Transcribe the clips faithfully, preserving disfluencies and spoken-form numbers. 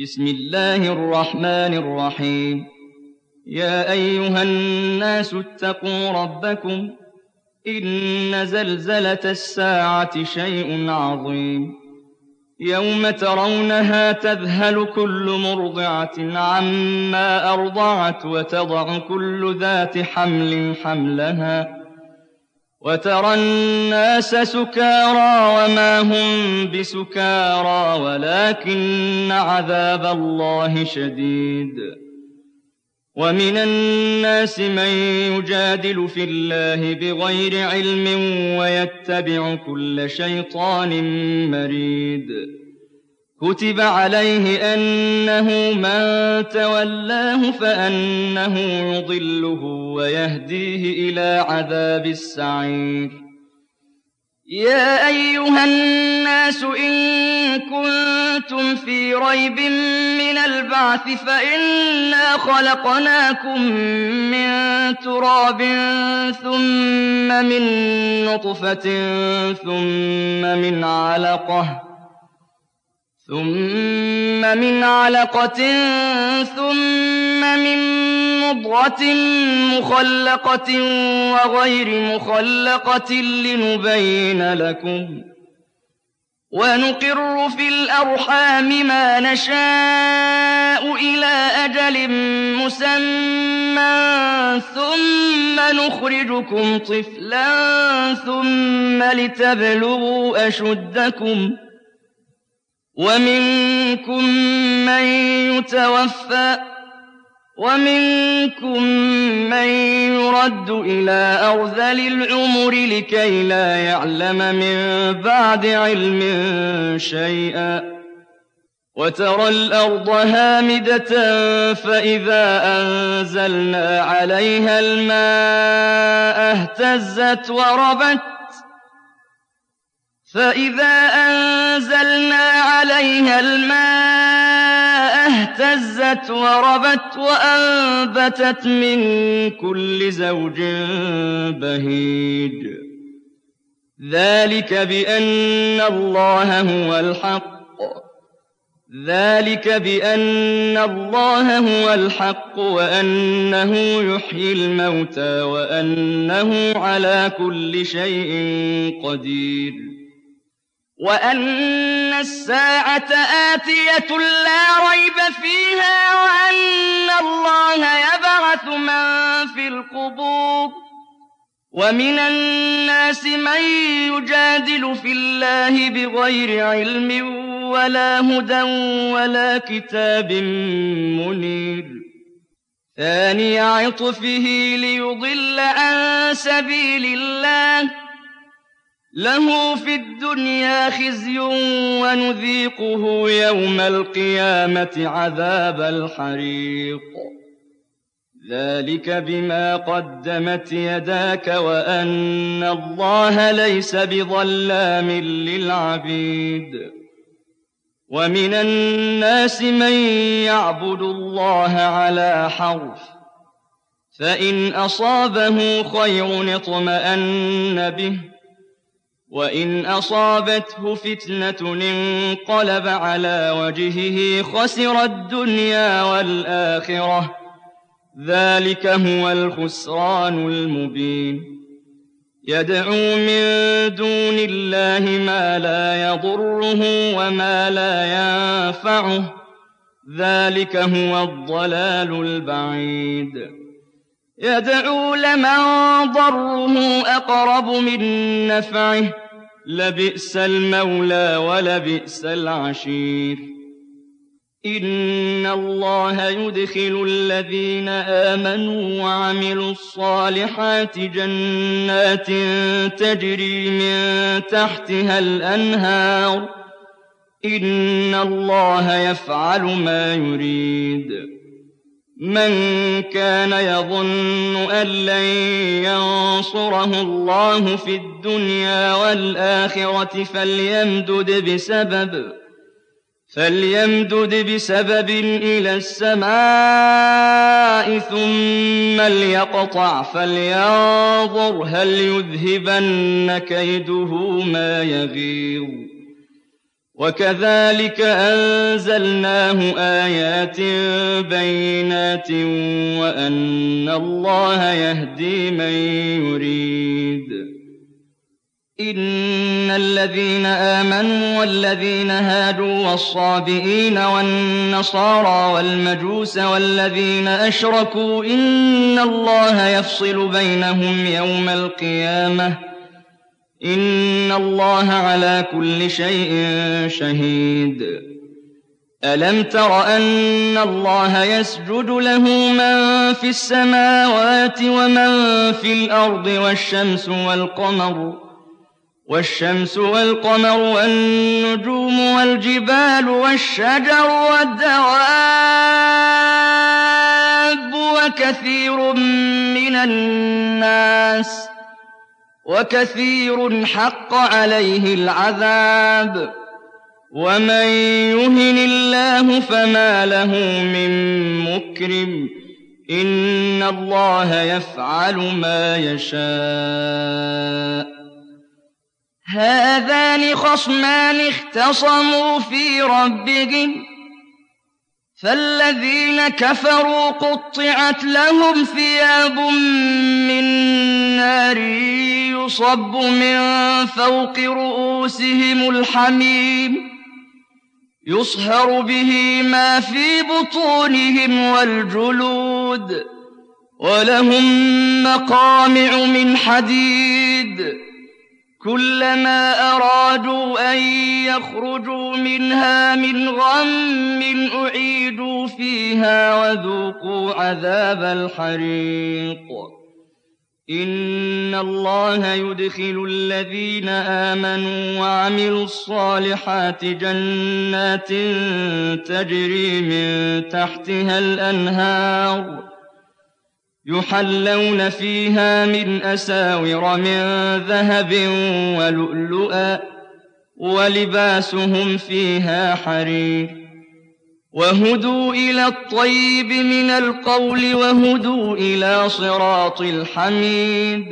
بسم الله الرحمن الرحيم. يا أيها الناس اتقوا ربكم إن زلزلة الساعة شيء عظيم يوم ترونها تذهل كل مرضعة عما أرضعت وتضع كل ذات حمل حملها وترى الناس سكارى وما هم بسكارى ولكن عذاب الله شديد. ومن الناس من يجادل في الله بغير علم ويتبع كل شيطان مريد. كتب عليه أنه من تولاه فأنه يضله ويهديه إلى عذاب السعير. يا أيها الناس إن كنتم في ريب من البعث فإنا خلقناكم من تراب ثم من نطفة ثم من علقة ثم من علقة ثم من مضغة مخلقة وغير مخلقة لنبين لكم ونقر في الأرحام ما نشاء إلى أجل مسمى ثم نخرجكم طفلا ثم لتبلغوا أشدكم ومنكم من يتوفى ومنكم من يرد إلى أرذل العمر لكي لا يعلم من بعد علم شيئا. وترى الأرض هامدة فإذا أنزلنا عليها الماء اهتزت وربت فإذا أنزلنا عليها الماء اهتزت وربت وأنبتت من كل زوج بهيج. ذلك بأن الله هو الحق ذلك بأن الله هو الحق وأنه يحيي الموتى وأنه على كل شيء قدير. وأن الساعة آتية لا ريب فيها وأن الله يبعث من في القبور. ومن الناس من يجادل في الله بغير علم ولا هدى ولا كتاب منير. ثاني عطفه ليضل عن سبيل الله له في الدنيا خزي ونذيقه يوم القيامة عذاب الحريق. ذلك بما قدمت يداك وأن الله ليس بظلام للعبيد. ومن الناس من يعبد الله على حرف فإن أصابه خير اطمأن به وإن أصابته فتنة انقلب على وجهه خسر الدنيا والآخرة. ذلك هو الخسران المبين. يدعو من دون الله ما لا يضره وما لا ينفعه. ذلك هو الضلال البعيد. يدعو لمن ضره أقرب من نفعه لبئس المولى ولبئس العشير. إن الله يدخل الذين آمنوا وعملوا الصالحات جنات تجري من تحتها الأنهار. إن الله يفعل ما يريد. من كان يظن أن لن ينصره الله في الدنيا والآخرة فليمدد بسبب فليمدد بسبب إلى السماء ثم ليقطع فلينظر هل يذهبن كيده ما يغيظ. وكذلك أنزلناه آيات بينات وأن الله يهدي من يريد. إن الذين آمنوا والذين هادوا والصابئين والنصارى والمجوس والذين أشركوا إن الله يفصل بينهم يوم القيامة إن الله على كل شيء شهيد. ألم تر أن الله يسجد له من في السماوات ومن في الأرض والشمس والقمر والشمس والقمر والنجوم والجبال والشجر والدواب وكثير من الناس وكثير حق عليه العذاب ومن يهن الله فما له من مكرم إن الله يفعل ما يشاء. هذان خصمان اختصموا في ربهم فالذين كفروا قطعت لهم ثياب من نار يصب من فوق رؤوسهم الحميم يصهر به ما في بطونهم والجلود ولهم مقامع من حديد كلما أرادوا أن يخرجوا منها من غم أعيدوا فيها وذوقوا عذاب الحريق. إن الله يدخل الذين آمنوا وعملوا الصالحات جنات تجري من تحتها الأنهار يحلون فيها من أساور من ذهب ولؤلؤا ولباسهم فيها حرير وهدوا إلى الطيب من القول وهدوا إلى صراط الحميد.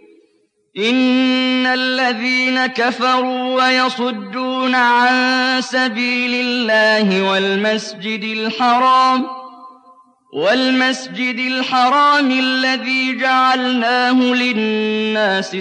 إن الذين كفروا ويصدون عن سبيل الله والمسجد الحرام والمسجد الحرام الذي جعلناه للناس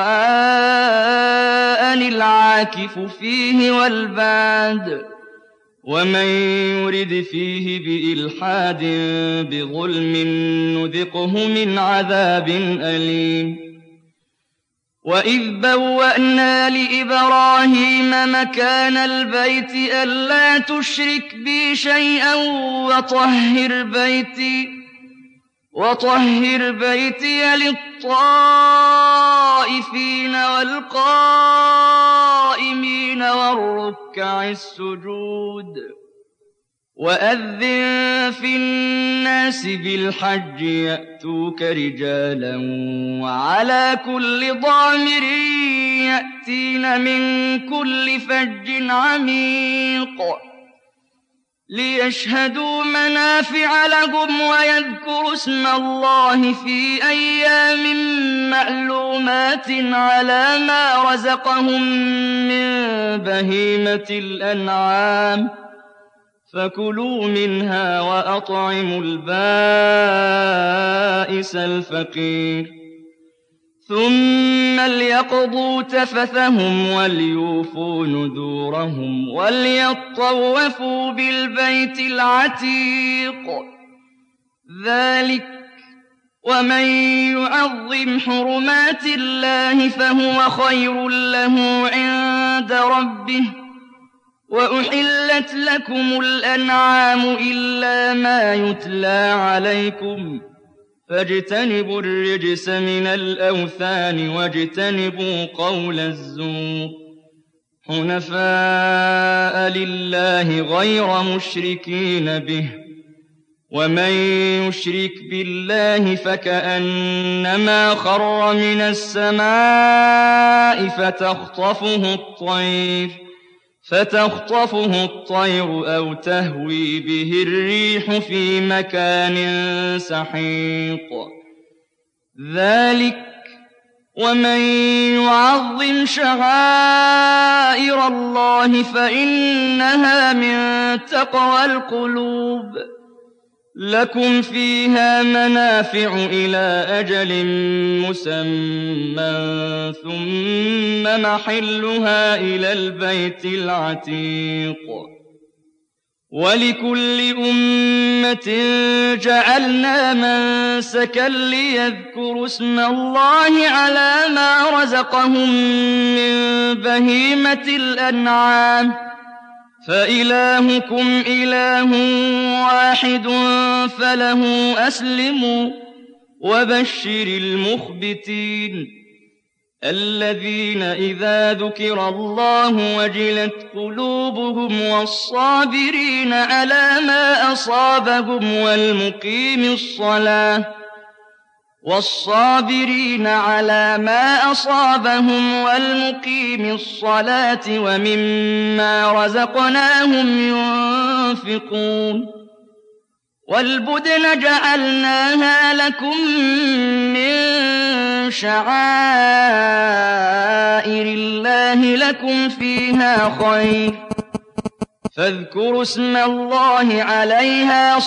سواء العاكف فيه والباد ومن يرد فيه بإلحاد بظلم نذقه من عذاب أليم. وإذ بوأنا لإبراهيم مكان البيت ألا تشرك بي شيئا وطهر بيتي وطهر بيتي للطائفين والقائمين والركع السجود. وأذن في الناس بالحج يأتوك رجالا وعلى كل ضامر يأتين من كل فج عميق ليشهدوا منافع لهم ويذكروا اسم الله في أيام معلومات على ما رزقهم من بهيمة الأنعام فكلوا منها وأطعموا البائس الفقير ثم ليقضوا تفثهم وليوفوا نذورهم وليطوفوا بالبيت العتيق. ذلك ومن يعظم حرمات الله فهو خير له عند ربه. وأحلت لكم الأنعام إلا ما يتلى عليكم فاجتنبوا الرجس من الأوثان واجتنبوا قول الزور حنفاء لله غير مشركين به ومن يشرك بالله فكأنما خر من السماء فتخطفه الطير فتخطفه الطير أو تهوي به الريح في مكان سحيق. ذلك ومن يعظم شعائر الله فإنها من تقوى القلوب لكم فيها منافع إلى أجل مسمى ثم محلها إلى البيت العتيق ولكل أمة جعلنا منسكا ليذكروا اسم الله على ما رزقهم من بهيمة الأنعام فإلهكم إله واحد فله أسلموا وبشر المخبتين الذين إذا ذكر الله وجلت قلوبهم والصابرين على ما أصابهم والمقيم الصلاة والصابرين على ما أصابهم والمقيم الصلاة ومما رزقناهم ينفقون والبدن جعلناها لكم من شعائر الله لكم فيها خير فاذكروا اسم الله عليها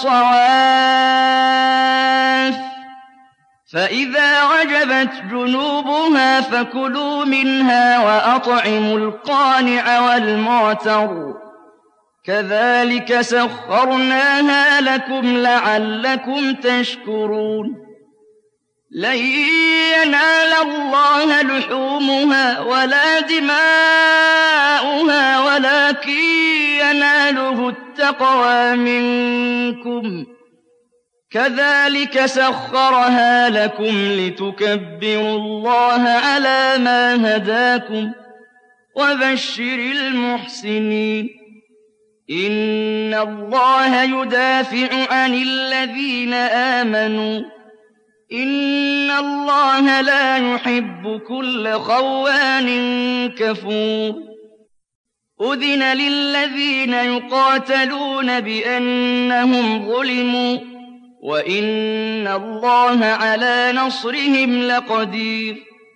صواف فإذا وجبت جنوبها فكلوا منها وأطعموا القانع والمعتر كذلك سخرناها لكم لعلكم تشكرون لن ينال الله لحومها ولا دماؤها ولكن يناله التقوى منكم كذلك سخرها لكم لتكبروا الله على ما هداكم وبشر المحسنين إن الله يدافع عن الذين آمنوا إن الله لا يحب كل خوان كفور أذن للذين يقاتلون بأنهم ظلموا وإن الله على نصرهم لقدير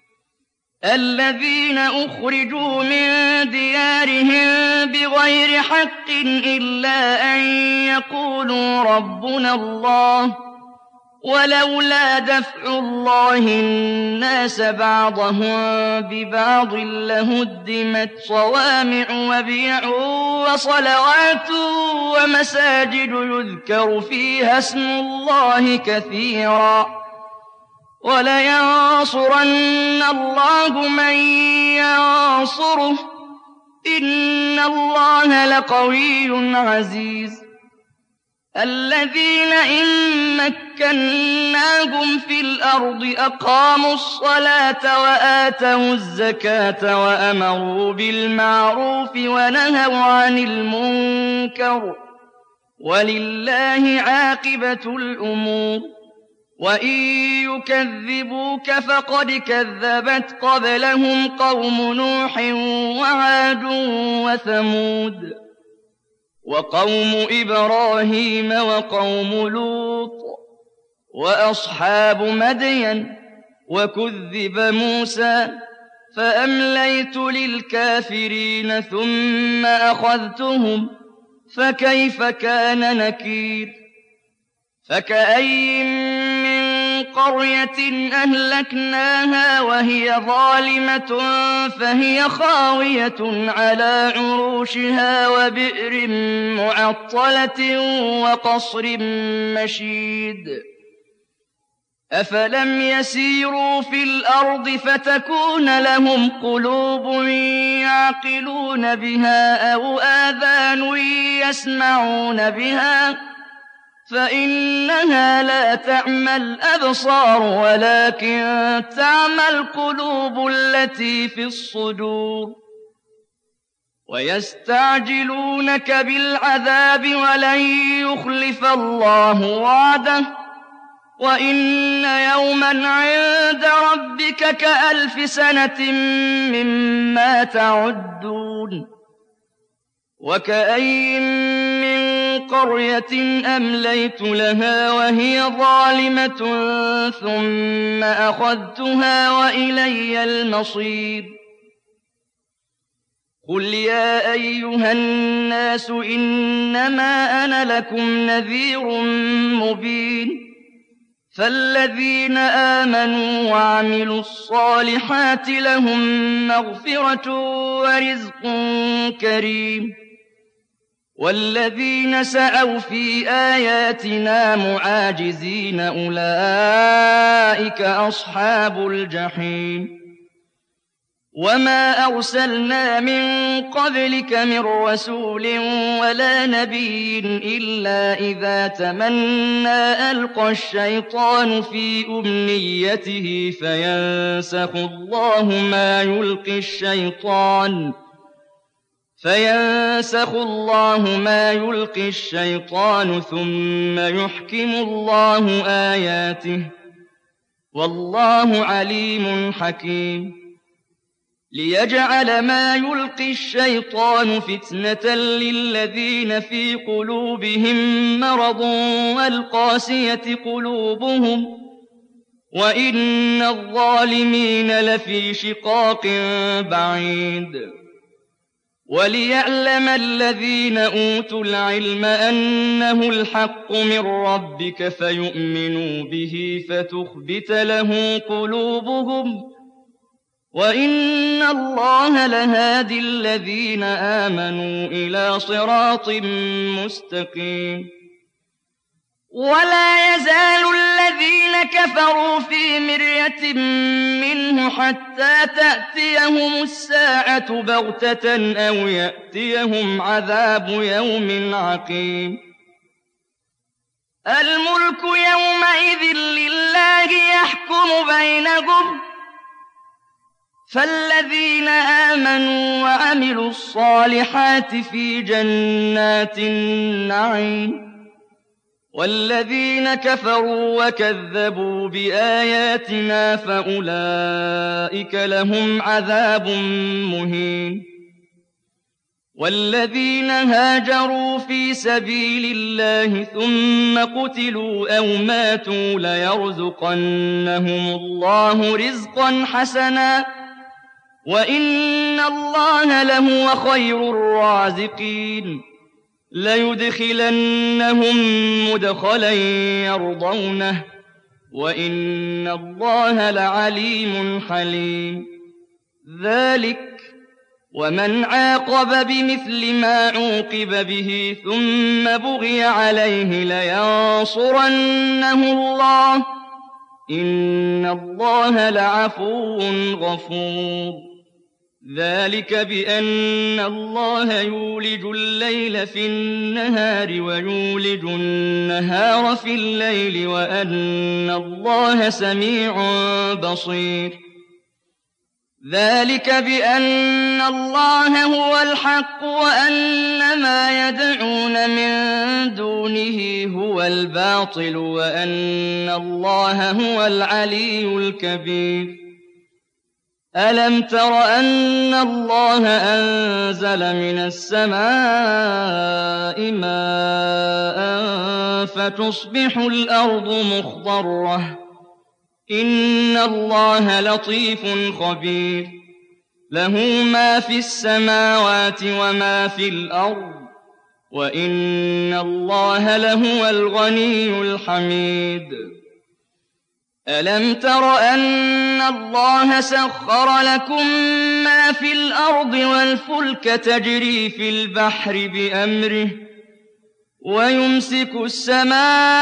الذين أخرجوا من ديارهم بغير حق إلا أن يقولوا ربنا الله ولولا دفع الله الناس بعضهم ببعض لهدمت صوامع وبيع وصلوات ومساجد يذكر فيها اسم الله كثيرا ولينصرن الله من ينصره إن الله لقوي عزيز الذين إن مكناهم في الأرض أقاموا الصلاة وآتوا الزكاة وأمروا بالمعروف ونهوا عن المنكر ولله عاقبة الأمور وإن يكذبوك فقد كذبت قبلهم قوم نوح وعاد وثمود وقوم إبراهيم وقوم لوط وأصحاب مدين وكذب موسى فأمليت للكافرين ثم أخذتهم فكيف كان نكير فكأي من قرية أهلكناها وهي ظالمة فهي خاوية على عروشها وبئر معطلة وقصر مشيد أفلم يسيروا في الأرض فتكون لهم قلوب يعقلون بها أو آذان يسمعون بها فإنها لا تعمى الأبصار ولكن تعمى القلوب التي في الصدور ويستعجلونك بالعذاب ولن يخلف الله وعده وإن يوما عند ربك كألف سنة مما تعدون وكأين من قرية أمليت لها وهي ظالمة ثم أخذتها وإلي المصير قل يا أيها الناس إنما أنا لكم نذير مبين فالذين آمنوا وعملوا الصالحات لهم مغفرة ورزق كريم والذين سعوا في آياتنا معاجزين أولئك أصحاب الجحيم وما أرسلنا من قبلك من رسول ولا نبي إلا إذا تمنى ألقى الشيطان في أمنيته فينسخ الله ما يلقي الشيطان فينسخ الله ما يلقي الشيطان ثم يحكم الله آياته والله عليم حكيم ليجعل ما يلقي الشيطان فتنة للذين في قلوبهم مرض والقاسية قلوبهم وإن الظالمين لفي شقاق بعيد وليعلم الذين أوتوا العلم أنه الحق من ربك فيؤمنوا به فتخبت له قلوبهم وإن الله لهادي الذين آمنوا إلى صراط مستقيم ولا يزال الذين كفروا في مرية منه حتى تأتيهم الساعة بغتة أو يأتيهم عذاب يوم عقيم الملك يومئذ لله يحكم بينهم فالذين آمنوا وعملوا الصالحات في جنات النعيم والذين كفروا وكذبوا بآياتنا فأولئك لهم عذاب مهين والذين هاجروا في سبيل الله ثم قتلوا أو ماتوا ليرزقنهم الله رزقا حسنا وإن الله لهو خير الرازقين ليدخلنهم مدخلا يرضونه وإن الله لعليم حليم ذلك ومن عاقب بمثل ما عوقب به ثم بغي عليه لينصرنه الله إن الله لعفو غفور ذلك بأن الله يولج الليل في النهار ويولج النهار في الليل وأن الله سميع بصير ذلك بأن الله هو الحق وأن ما يدعون من دونه هو الباطل وأن الله هو العلي الكبير ألم تر أن الله أنزل من السماء ماء فتصبح الأرض مخضرة إن الله لطيف خبير له ما في السماوات وما في الأرض وإن الله لهو الغني الحميد ألم تر أن الله سخر لكم ما في الأرض والفلك تجري في البحر بأمره ويمسك السماء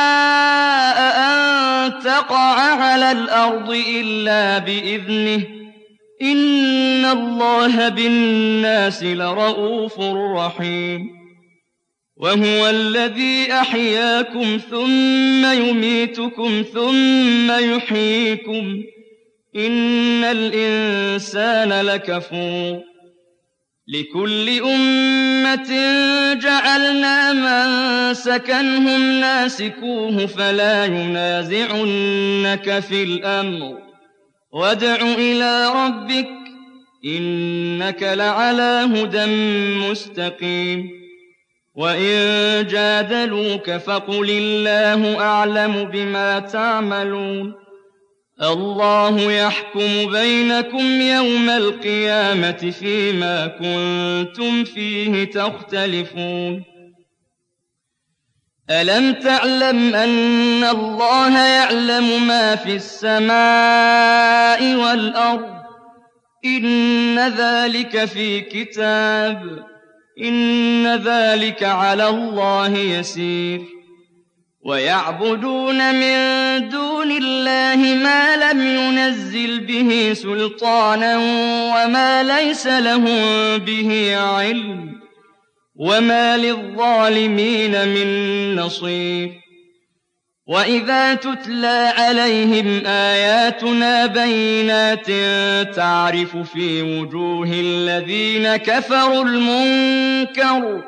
أن تقع على الأرض إلا بإذنه إن الله بالناس لرءوف رحيم وهو الذي أحياكم ثم يميتكم ثم يحييكم إن الإنسان لكفور لكل أمة جعلنا من سكنهم ناسكوه فلا ينازعنك في الأمر وادع إلى ربك إنك لعلى هدى مستقيم وإن جادلوك فقل الله أعلم بما تعملون الله يحكم بينكم يوم القيامة فيما كنتم فيه تختلفون ألم تعلم أن الله يعلم ما في السماء والأرض إن ذلك في كتاب إن ذلك على الله يسير ويعبدون من دون الله ما لم ينزل به سلطانا وما ليس لهم به علم وما للظالمين من نصير وإذا تتلى عليهم آياتنا بينات تعرف في وجوه الذين كفروا المنكر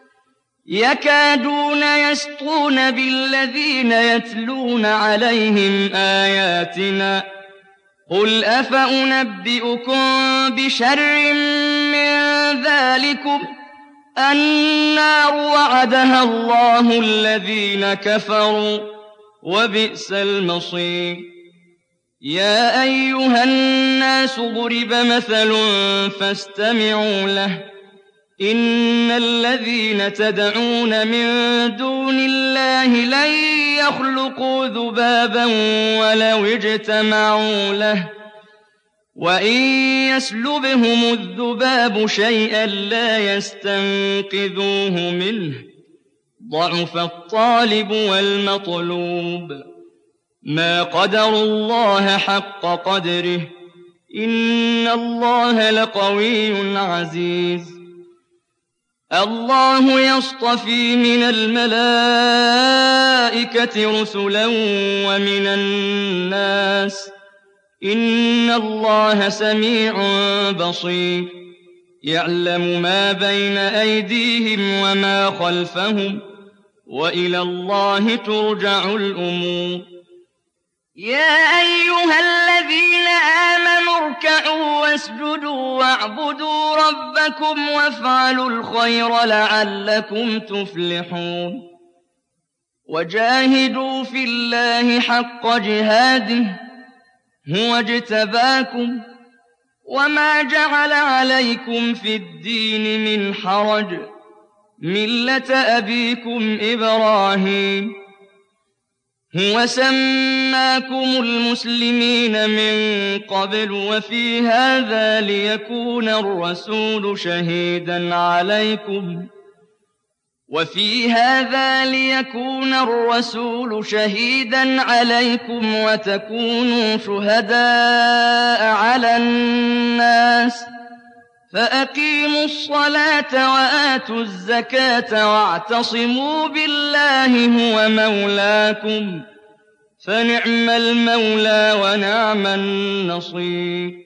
يكادون يسطون بالذين يتلون عليهم آياتنا قل أفأنبئكم بشر من ذلكم النار وعدها الله الذين كفروا وبئس المصير يا أيها الناس ضرب مثل فاستمعوا له إن الذين تدعون من دون الله لن يخلقوا ذبابا ولو اجتمعوا له وإن يسلبهم الذباب شيئا لا يستنقذوه منه ضعف الطالب والمطلوب ما قدروا الله حق قدره إن الله لقوي عزيز الله يصطفي من الملائكة رسلا ومن الناس إن الله سميع بصير يعلم ما بين أيديهم وما خلفهم وإلى الله ترجع الأمور يا أيها الذين آمنوا اركعوا واسجدوا واعبدوا ربكم وافعلوا الخير لعلكم تفلحون وجاهدوا في الله حق جهاده هو اجتباكم وما جعل عليكم في الدين من حرج ملة أبيكم إبراهيم هو سماكم المسلمين من قبل وفي هذا ليكون الرسول شهيدا عليكم وفي هذا ليكون الرسول شهيدا عليكم وتكونوا شهداء على الناس فأقيموا الصلاة وآتوا الزكاة واعتصموا بالله هو مولاكم فنعم المولى ونعم النصير